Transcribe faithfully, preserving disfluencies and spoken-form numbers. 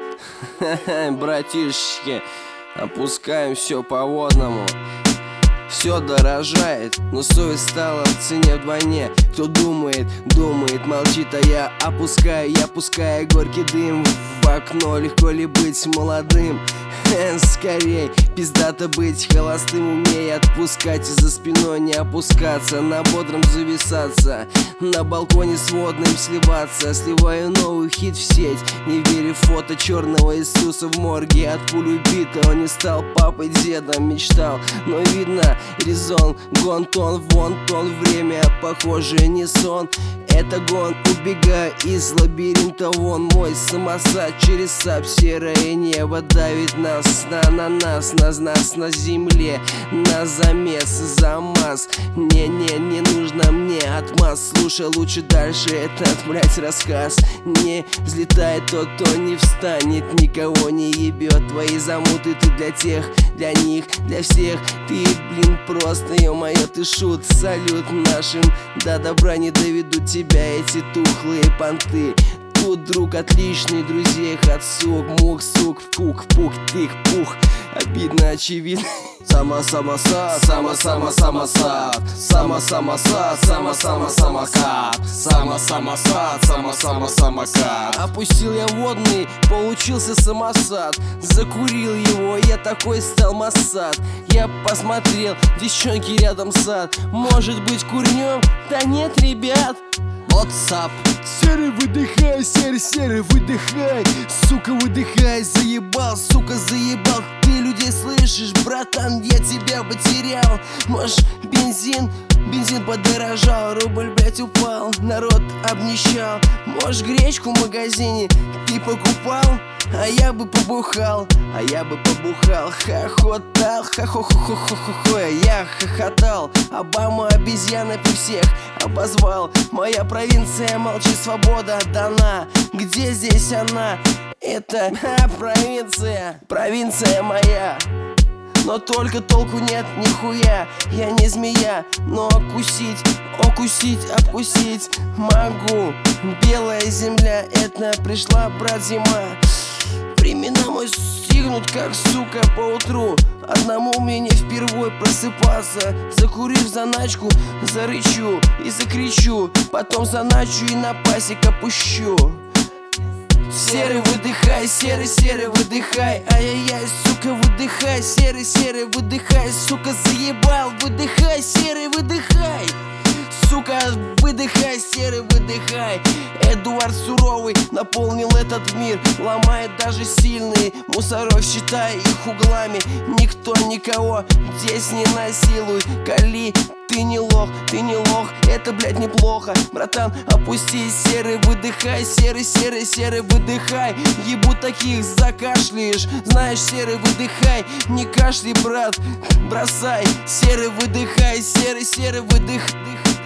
Братишечки, опускаем все по-водному. Все дорожает, но совесть стала в цене вдвойне. Кто думает, думает, молчит, а я опускаю, я пускаю горький дым в окно. Легко ли быть молодым? Скорей, пиздато быть холостым, умей отпускать и за спиной не опускаться, на бодром зависаться, на балконе с водным сливаться. Сливаю новый хит в сеть, не верю в фото черного Иисуса в морге. От пуль убитого не стал папой, дедом мечтал, но видно резон. Гон-тон, вон-тон, время похоже не сон. Это гон, убегаю из лабиринта вон. Мой самосад через сап, серое небо давит нас на, на нас, на нас на земле, на замес, замаз. Не-не, не нужно мне отмаз. Слушай лучше дальше этот, блять, рассказ. Не взлетает тот, кто не встанет, никого не ебет. Твои замуты ты для тех, для них, для всех. Ты, блин, просто, ё-моё, ты шут. Салют нашим, до добра не доведут тебя эти тухлые понты. Тут друг отличный, друзей отсук, мух, сук, пук, пук, тык, пух. Обидно, очевидно. Сама-самосад, сама-сама-самосад, сама-самосад, сама-сама-самокат, сама-самосад, сама-сама-самокат. Опустил я водный, получился самосад. Закурил его, я такой стал массад. Я посмотрел, девчонки рядом сад. Может быть курнем? Да нет, ребят. What's up? Серый, выдыхай, серый, серый, выдыхай. Сука, выдыхай, заебал, сука, заебал. Ты людей слышишь, братан, я тебя потерял. Может, бензин, бензин подорожал. Рубль, блять, упал, народ обнищал. Может, гречку в магазине ты покупал? А я бы побухал, а я бы побухал. Хохотал, хо-хо-хо-хо-хо-хо. Я хохотал, Обама обезьяна при всех обозвал. Моя провинция, молчи, свобода дана. Где здесь она? Это ха, провинция, провинция моя. Но только толку нет, нихуя. Я не змея, но укусить, укусить, обкусить могу. Белая земля, это пришла, брат, зима. Времена мой стигнут, как, сука, поутру. Одному мне не впервой просыпаться. Закурив заначку, зарычу и закричу. Потом заначу и на пасек опущу. Серый, выдыхай, серый, серый, выдыхай. Ай-яй-яй, сука, выдыхай. Серый, серый, выдыхай, сука, заебал. Выдыхай, серый, выдыхай. Сука, выдыхай, серый, выдыхай. Эдуард Суровый наполнил этот мир, ломает даже сильные мусоров, считая их углами. Никто никого здесь не насилует. Кали, ты не лох, ты не лох, это, блядь, неплохо. Братан, опустись, серый, выдыхай. Серый, серый, серый, выдыхай. Ебу таких закашляешь. Знаешь, серый, выдыхай. Не кашляй, брат, бросай. Серый, выдыхай, серый, серый, выдых, дых.